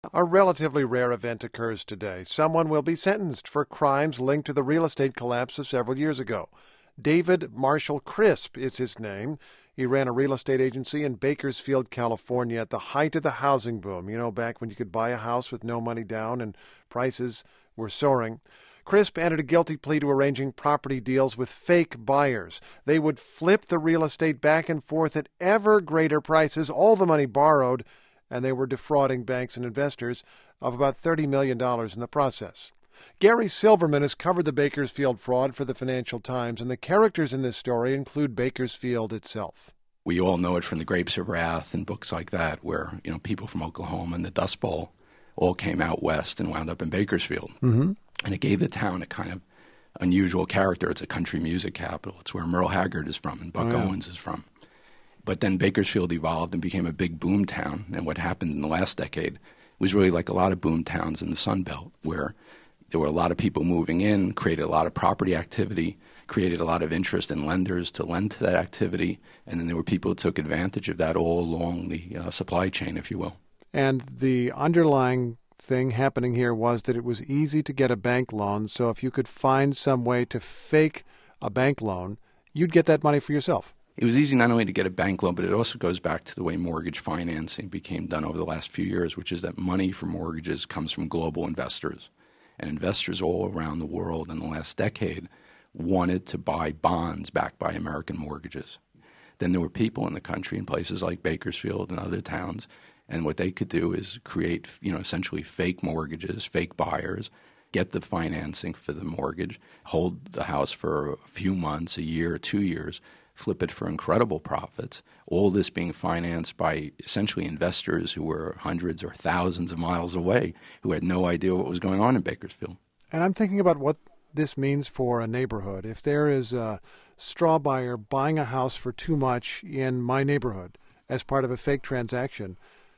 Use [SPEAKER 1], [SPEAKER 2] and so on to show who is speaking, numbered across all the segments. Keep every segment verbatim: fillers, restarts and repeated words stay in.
[SPEAKER 1] A relatively rare event occurs today. Someone will be sentenced for crimes linked to the real estate collapse of several years ago. David Marshall Crisp is his name. He ran a real estate agency in Bakersfield, California at the height of the housing boom. You know, back when you could buy a house with no money down and prices were soaring. Crisp entered a guilty plea to arranging property deals with fake buyers. They would flip the real estate back and forth at ever greater prices, all the money borrowed, and they were defrauding banks and investors of about thirty million dollars in the process. Gary Silverman has covered the Bakersfield fraud for the Financial Times, and the characters in this story include Bakersfield itself.
[SPEAKER 2] We all know it from The Grapes of Wrath and books like that, where you know people from Oklahoma and the Dust Bowl all came out west and wound up in Bakersfield.
[SPEAKER 1] Mm-hmm.
[SPEAKER 2] And it gave the town a kind of unusual character. It's a country music capital. It's where Merle Haggard is from and Buck
[SPEAKER 1] Oh, yeah.
[SPEAKER 2] Owens is from. But then Bakersfield evolved and became a big boom town. And what happened in the last decade was really like a lot of boom towns in the Sun Belt, where there were a lot of people moving in, created a lot of property activity, created a lot of interest in lenders to lend to that activity. And then there were people who took advantage of that all along the uh, supply chain, if you will.
[SPEAKER 1] And the underlying thing happening here was that it was easy to get a bank loan. So if you could find some way to fake a bank loan, you'd get that money for yourself.
[SPEAKER 2] It was easy not only to get a bank loan, but it also goes back to the way mortgage financing became done over the last few years, which is that money for mortgages comes from global investors. And investors all around the world in the last decade wanted to buy bonds backed by American mortgages. Then there were people in the country in places like Bakersfield and other towns, and what they could do is create, you know, essentially fake mortgages, fake buyers, get the financing for the mortgage, hold the house for a few months, a year, two years, flip it for incredible profits, all this being financed by essentially investors who were hundreds or thousands of miles away, who had no idea what was going on in Bakersfield.
[SPEAKER 1] And I'm thinking about what this means for a neighborhood. If there is a straw buyer buying a house for too much in my neighborhood as part of a fake transaction,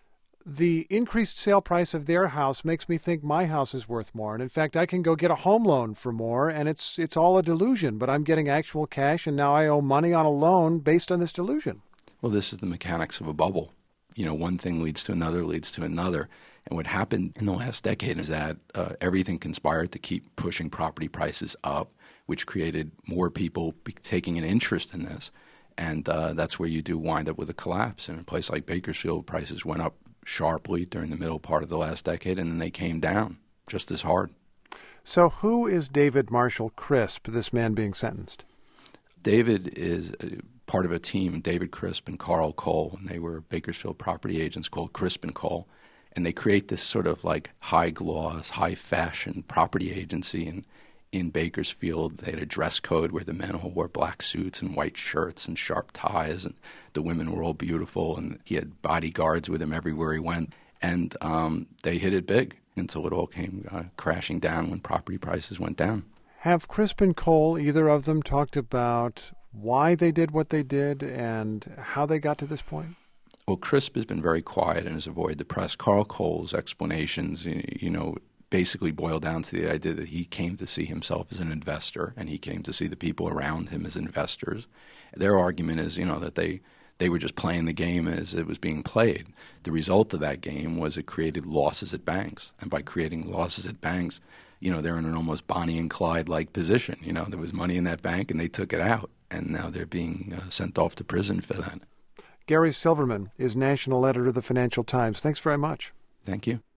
[SPEAKER 1] the increased sale price of their house makes me think my house is worth more. And in fact, I can go get a home loan for more, and it's it's all a delusion. But I'm getting actual cash, and now I owe money on a loan based on this delusion.
[SPEAKER 2] Well, this is the mechanics of a bubble. You know, one thing leads to another, leads to another. And what happened in the last decade is that uh, everything conspired to keep pushing property prices up, which created more people be- taking an interest in this. And uh, that's where you do wind up with a collapse. In a place like Bakersfield, prices went up sharply during the middle part of the last decade, and then they came down just as hard.
[SPEAKER 1] So who is David Marshall Crisp, this man being sentenced?
[SPEAKER 2] David is part of a team, David Crisp and Carl Cole, and they were Bakersfield property agents called Crisp and Cole, and they create this sort of like high-gloss, high-fashion property agency in, in Bakersfield. They had a dress code where the men all wore black suits and white shirts and sharp ties, and the women were all beautiful, and he had bodyguards with him everywhere he went. And um, they hit it big until it all came uh, crashing down when property prices went down.
[SPEAKER 1] Have Crisp and Cole, either of them, talked about why they did what they did and how they got to this point?
[SPEAKER 2] Well, Crisp has been very quiet and has avoided the press. Carl Cole's explanations, you know, basically boil down to the idea that he came to see himself as an investor, and he came to see the people around him as investors. Their argument is, you know, that they They were just playing the game as it was being played. The result of that game was it created losses at banks. And by creating losses at banks, you know, they're in an almost Bonnie and Clyde-like position. You know, there was money in that bank and they took it out. And now they're being uh, sent off to prison for that.
[SPEAKER 1] Gary Silverman is national editor of the Financial Times. Thanks very much.
[SPEAKER 2] Thank you.